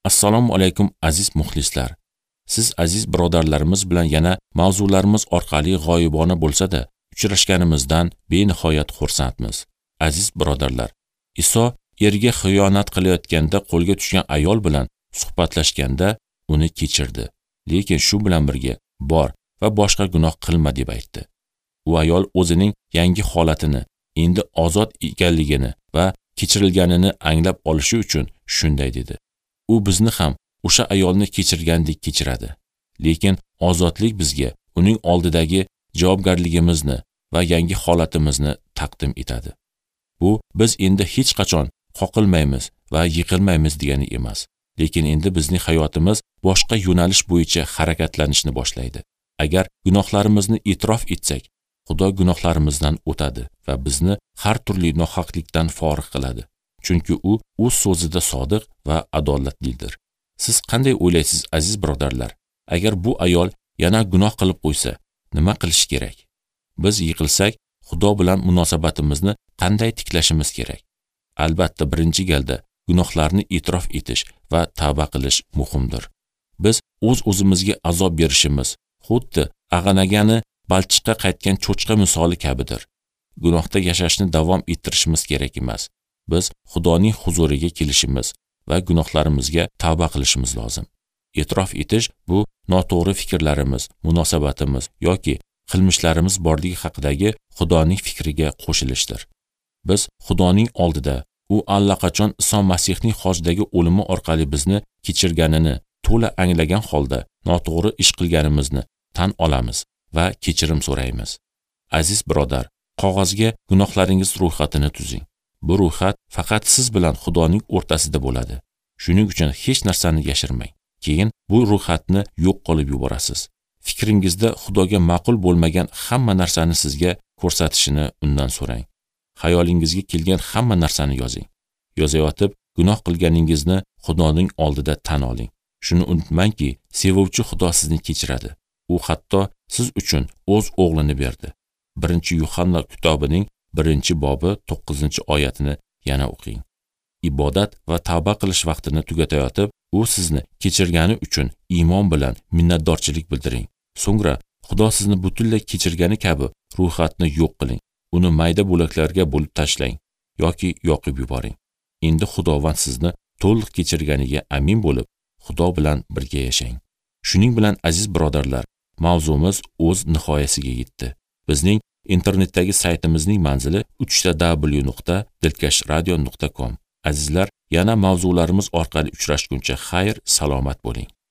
Assalomu alaykum aziz muxlislar. Siz aziz birodarlarimiz bilan yana mavzularimiz orqali g'oyibona bo'lsa-da, uchrashganimizdan benihoyat xursandmiz. Aziz birodarlar, Iso eriga xiyonat qilayotganda qo'lga tushgan ayol bilan suhbatlashganda uni kechirdi. Lekin shu bilan birga bor va boshqa gunoh qilma deb aytdi. U ayol o'zining yangi holatini, endi ozod ekanligini va kechirilganini anglab olishi uchun shunday dedi. U bizni ham o'sha ayolni kechirgandek kechiradi. Lekin ozodlik bizga uning oldidagi javobgarligimizni va yangi holatimizni taqdim etadi. Bu biz endi hech qachon qoqilmaymiz va yiqilmaymiz degani emas. Lekin endi bizning hayotimiz boshqa yo'nalish bo'yicha harakatlanishni boshlaydi. Agar gunohlarimizni e'tirof etsak, Xudo gunohlarimizdan o'tadi va bizni har turli nohaqlikdan forig' qiladi. Chunki u o'z so'zida sodiq va adolatlidir. Siz qanday o'ylaysiz aziz birodarlar? Agar bu ayol yana gunoh qilib qo'ysa, nima qilish kerak? Biz yiqilsak, Xudo bilan munosabatimizni qanday tiklashimiz kerak? Albatta, birinchi galda gunohlarni e'tirof etish va tavba qilish muhimdir. Biz o'z-o'zimizga azob berishimiz xuddi ag'anagani balchiqqa qaytgan cho'chqa misoli kabidir. Gunohda yashashni davom ettirishimiz kerak emas. Biz Xudoning huzuriga kelishimiz va gunohlarimizga tavba qilishimiz lozim. E'tirof etish bu noto'g'ri fikrlarimiz, munosabatimiz yoki qilmishlarimiz borligi haqidagi Xudoning fikriga qo'shilishdir. Biz Xudoning oldida u allaqachon Iso Masihning hojdagi o'limi orqali bizni kechirganini to'la anglagan holda noto'g'ri ish qilganimizni tan olamiz va kechirim so'raymiz. Aziz birodar, qog'ozga gunohlaringiz ro'yxatini tuzing. Bu ro'yxat faqat siz bilan Xudoning o'rtasida bo'ladi. Shuning uchun hech narsani yashirmang. Keyin bu ro'yxatni yo'q qilib yuborasiz. Fikringizda Xudoga ma'qul bo'lmagan hamma narsani sizga ko'rsatishini undan so'rang. Xayolingizga kelgan hamma narsani yozing. Yozayotib, gunoh qilganingizni Xudoning oldida tan oling. Shuni unutmangki, sevuvchi Xudo sizni kechiradi. U hatto siz uchun o'z o'g'lini berdi. 1-Yuhanna kitobining 1-bobi 9-oyatini yana o'qing. Ibodat va tavba qilish vaqtini tugatayotib, u sizni kechirgani uchun iymon bilan minnatdorchilik bildiring. So'ngra Xudo sizni butunlay kechirgani kabi ro'yxatni yo'q qiling. Uni mayda bo'laklarga bo'lib tashlang yoki yoqib yuboring. Endi Xudovand sizni to'liq kechirganiga amin bo'lib, Xudo bilan birga yashang. Shuning bilan aziz birodarlar, mavzumiz o'z nihoyasiga yetdi. Bizning internetdagi saytimizning manzili www.dilkashradio.com. Azizlar, yana mavzularimiz orqali uchrashguncha xayr, salomat bo'ling.